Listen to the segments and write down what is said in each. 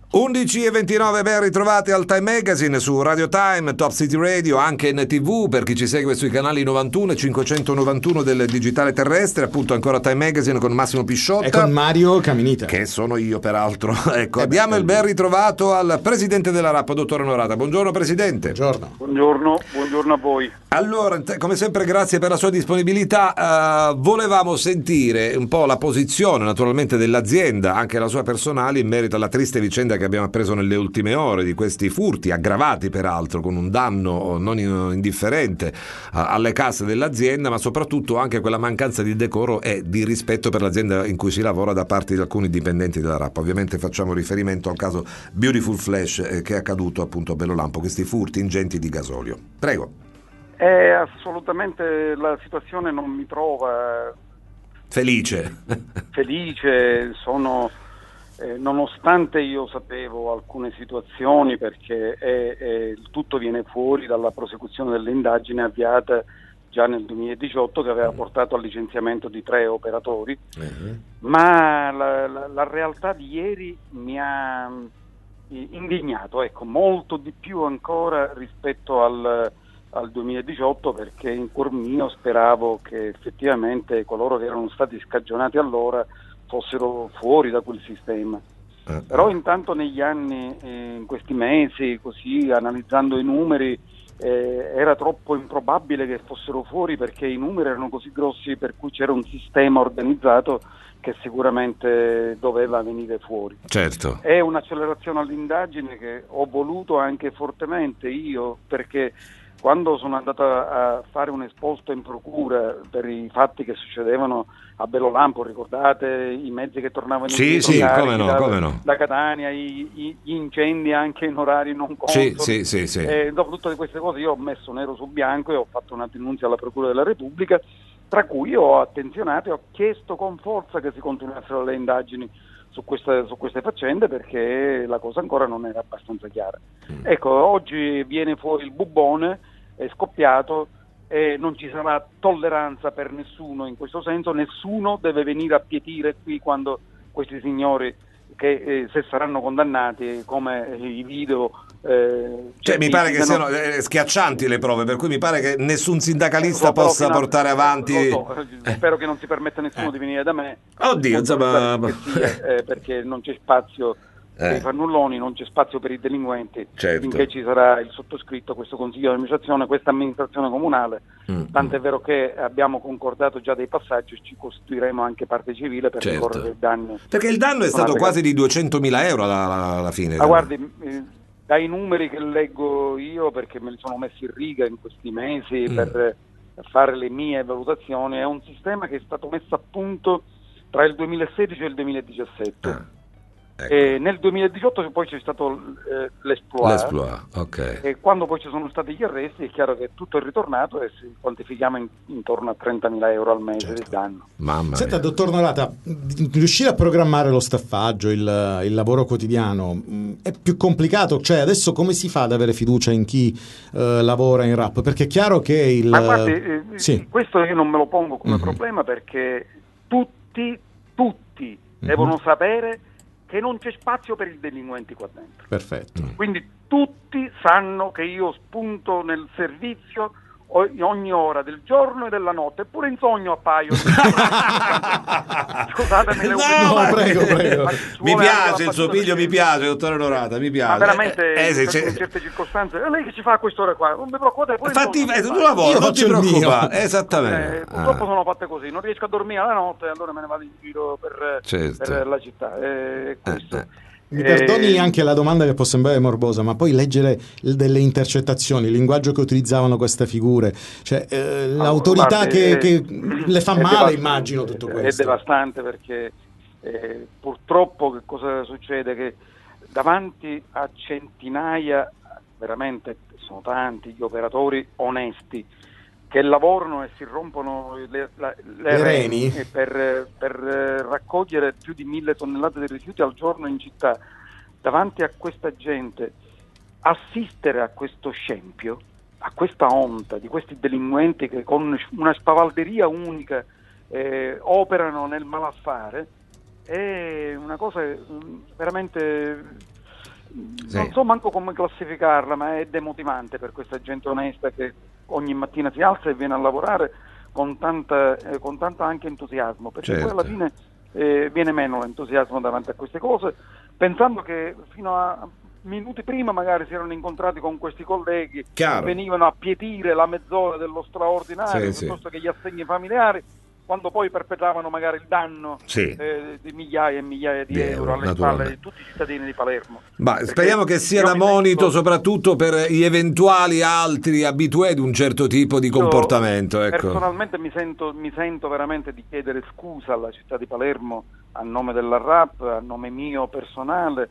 11:29, ben ritrovati al Time Magazine su Radio Time, Top City Radio, anche in TV per chi ci segue sui canali 91 e 591 del digitale terrestre, appunto ancora Time Magazine con Massimo Pisciotta e con Mario Caminita, che sono io peraltro. Ecco, abbiamo il ben ritrovato al presidente della RAP, dottor Onorata. Buongiorno presidente. Buongiorno a voi. Allora, come sempre grazie per la sua disponibilità. Volevamo sentire un po' la posizione naturalmente dell'azienda, anche la sua personale, in merito alla triste vicenda che abbiamo appreso nelle ultime ore di questi furti aggravati peraltro con un danno non indifferente alle casse dell'azienda, ma soprattutto anche quella mancanza di decoro e di rispetto per l'azienda in cui si lavora da parte di alcuni dipendenti della RAP. Ovviamente facciamo riferimento al caso Beautiful Flash che è accaduto appunto a Bellolampo, questi furti ingenti di gasolio. Prego. Assolutamente la situazione non mi trova felice. Sono nonostante io sapevo alcune situazioni, perché il tutto viene fuori dalla prosecuzione delle indagini avviate già nel 2018 che aveva portato al licenziamento di 3 operatori, ma la realtà di ieri mi ha indignato, molto di più ancora rispetto al 2018, perché in cuor mio speravo che effettivamente coloro che erano stati scagionati allora fossero fuori da quel sistema. Però intanto negli anni, in questi mesi, così analizzando i numeri, era troppo improbabile che fossero fuori, perché i numeri erano così grossi per cui c'era un sistema organizzato che sicuramente doveva venire fuori. Certo. È un'accelerazione all'indagine che ho voluto anche fortemente io, perché quando sono andato a fare un esposto in procura per i fatti che succedevano a Bellolampo, ricordate i mezzi che tornavano come no. da Catania, gli incendi anche in orari non consoni. Sì. Dopo tutte queste cose io ho messo nero su bianco e ho fatto una denunzia alla Procura della Repubblica, tra cui ho attenzionato e ho chiesto con forza che si continuassero le indagini su queste faccende, perché la cosa ancora non era abbastanza chiara. Ecco, oggi viene fuori il bubbone, è scoppiato e non ci sarà tolleranza per nessuno in questo senso. Nessuno deve venire a pietire qui quando questi signori, che se saranno condannati, come i video mi pare che siano schiaccianti le prove, per cui mi pare che nessun sindacalista possa portare avanti. Spero che non si permetta nessuno di venire da me. Oddio, insomma, perché non c'è spazio per i fannulloni, non c'è spazio per i delinquenti. Certo. Finché ci sarà il sottoscritto, questo consiglio di amministrazione, questa amministrazione comunale, tant'è vero che abbiamo concordato già dei passaggi e ci costituiremo anche parte civile per ricorrere i danni. Perché il danno è stato quasi di 200.000 euro alla fine. Guardi, dai numeri che leggo io, perché me li sono messi in riga in questi mesi per fare le mie valutazioni, è un sistema che è stato messo a punto tra il 2016 e il 2017. Ecco. Nel 2018 poi c'è stato l'esploit, ok. E quando poi ci sono stati gli arresti è chiaro che tutto è ritornato e si quantifichiamo intorno a 30.000 euro al mese di danno. Mamma Senta, mia. dottor Norata, riuscire a programmare lo staffaggio, il lavoro quotidiano è più complicato? Cioè adesso come si fa ad avere fiducia in chi lavora in RAP? Perché è chiaro che Ma guardi, questo io non me lo pongo come problema, perché tutti devono sapere che non c'è spazio per i delinquenti qua dentro. Perfetto. Quindi tutti sanno che io spunto nel servizio ogni ora del giorno e della notte, eppure in sogno appaio. Scusatemi le prego. Mi piace il suo piglio, mi piace, dottore Norata, mi piace. Ma veramente in certe circostanze, lei che ci fa a quest'ora qua? Non mi preoccupate, infatti tu lavoro, non ti preoccupa. Esattamente. Purtroppo sono fatte così, non riesco a dormire la notte, allora me ne vado in giro per la città. Questo. Mi perdoni anche la domanda che può sembrare morbosa, ma poi leggere delle intercettazioni, il linguaggio che utilizzavano queste figure, cioè l'autorità che le fa male, immagino tutto questo. È devastante, perché purtroppo che cosa succede? Che davanti a centinaia, veramente sono tanti gli operatori onesti che lavorano e si rompono le reni per raccogliere più di 1.000 tonnellate di rifiuti al giorno in città. Davanti a questa gente, assistere a questo scempio, a questa onta di questi delinquenti che con una spavalderia unica operano nel malaffare, è una cosa veramente non so manco come classificarla, ma è demotivante per questa gente onesta che ogni mattina si alza e viene a lavorare con tanto anche entusiasmo, perché Certo. poi alla fine viene meno l'entusiasmo davanti a queste cose, pensando che fino a minuti prima magari si erano incontrati con questi colleghi, Chiaro. venivano a pietire la mezz'ora dello straordinario, Sì, piuttosto che gli assegni familiari, quando poi perpetravano magari il danno Sì. di migliaia e migliaia di euro alle naturalmente. spalle di tutti i cittadini di Palermo. Ma Perché speriamo che sia io da mi monito sento- soprattutto per gli eventuali altri abitué di un certo tipo di comportamento. Ecco. Personalmente mi sento veramente di chiedere scusa alla città di Palermo a nome della RAP, a nome mio personale.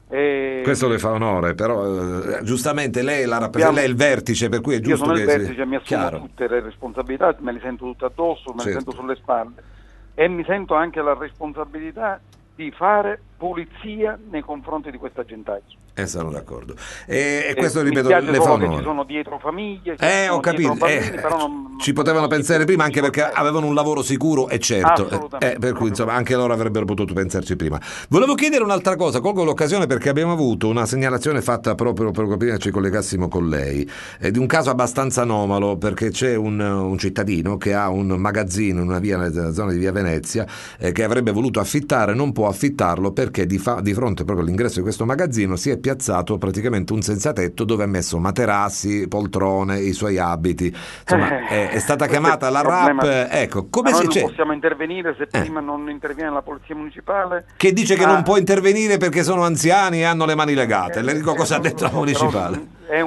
Questo le fa onore, però giustamente lei Abbiamo- lei è il vertice, per cui è Io giusto sono il che vertice, mi assumo Chiaro. tutte le responsabilità, me le sento tutte addosso, me le Certo. sento sulle spalle e mi sento anche la responsabilità di fare pulizia nei confronti di questa gentaglia. Sono d'accordo. E questo, mi ripeto, spiace le fa solo che onore. ci sono dietro famiglie, Ho capito. bambini, però non ci potevano pensare prima, anche perché avevano un lavoro sicuro e certo. Assolutamente. Per cui insomma anche loro avrebbero potuto pensarci prima. Volevo chiedere un'altra cosa, colgo l'occasione perché abbiamo avuto una segnalazione fatta proprio per capire che ci collegassimo con lei, di un caso abbastanza anomalo, perché c'è un cittadino che ha un magazzino in una via, nella zona di via Venezia, che avrebbe voluto affittare, non può affittarlo perché di fronte proprio all'ingresso di questo magazzino si è piazzato praticamente un senzatetto dove ha messo materassi, poltrone, i suoi abiti. Insomma, è stata chiamata la RAP. Ecco, come noi si non possiamo intervenire se prima non interviene la polizia municipale. Che dice che non può intervenire perché sono anziani e hanno le mani legate. Le dico cosa ha detto la municipale.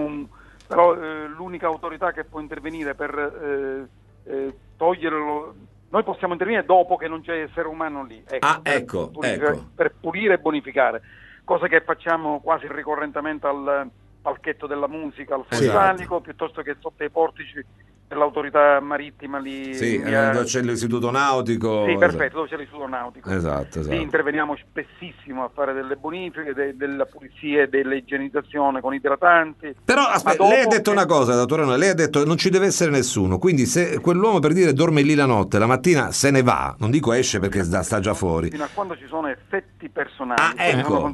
Però l'unica autorità che può intervenire per toglierlo. Noi possiamo intervenire dopo che non c'è essere umano lì. Ecco. Per pulire e bonificare. Cosa che facciamo quasi ricorrentemente al palchetto della musica, al Fonsalico, piuttosto che sotto i portici dell'autorità marittima lì. Dove c'è l'istituto nautico. Sì, perfetto, dove c'è l'istituto nautico. Esatto. Lì interveniamo spessissimo a fare delle bonifiche, della pulizia e dell'igienizzazione con idratanti. Però aspetta, lei ha detto una cosa, dottore, lei ha detto che non ci deve essere nessuno, quindi se quell'uomo, per dire, dorme lì la notte, la mattina se ne va, non dico esce perché sta già fuori. Fino a quando ci sono effetti personali. Ecco.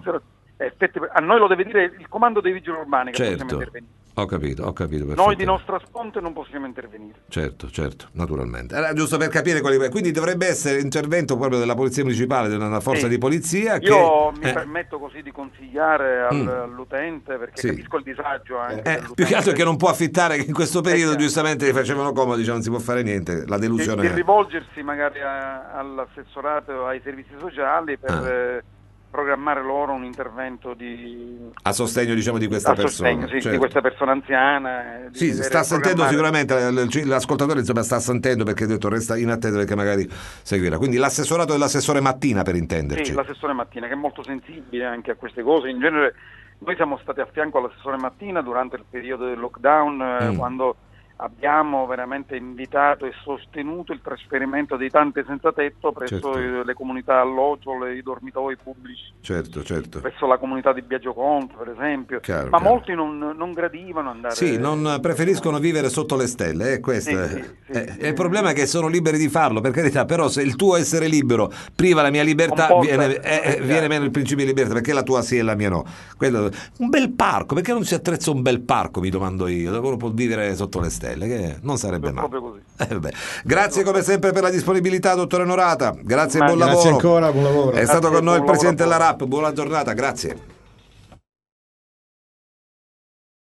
A noi lo deve dire il comando dei vigili urbani che possiamo intervenire. Ho capito. Noi di nostra sponte non possiamo intervenire. Certo, naturalmente. Era giusto per capire quindi dovrebbe essere intervento proprio della polizia municipale, della forza di polizia. Io mi permetto così di consigliare all'utente, perché capisco il disagio anche più che altro che non può affittare, che in questo periodo giustamente gli facevano comodo, diciamo, non si può fare niente, la delusione di rivolgersi magari all'assessorato, ai servizi sociali per programmare loro un intervento a sostegno, diciamo, di questa persona. Di questa persona anziana. Sì, sta sentendo sicuramente, l'ascoltatore insomma sta sentendo, perché ha detto resta in attesa perché magari seguirà. Quindi l'assessorato dell'assessore Mattina, per intenderci. Sì, l'assessore Mattina, che è molto sensibile anche a queste cose. In genere noi siamo stati a fianco all'assessore Mattina durante il periodo del lockdown, quando abbiamo veramente invitato e sostenuto il trasferimento di tante senza tetto presso le comunità alloggio, i dormitori pubblici. Certo. Presso la comunità di Biagio Conto, per esempio. Chiaro. Molti non gradivano andare. Sì, non preferiscono vivere sotto le stelle, questo il problema è che sono liberi di farlo, per carità, però se il tuo essere libero priva la mia libertà, viene meno il principio di libertà, perché la tua sì e la mia no. Un bel parco, perché non si attrezza un bel parco, mi domando io, dove uno può vivere sotto le stelle, che non sarebbe male. Proprio così. Grazie come sempre per la disponibilità, dottore Norata, grazie e buon lavoro. Grazie ancora, buon lavoro. È stato con noi il presidente della RAP, buona giornata, grazie.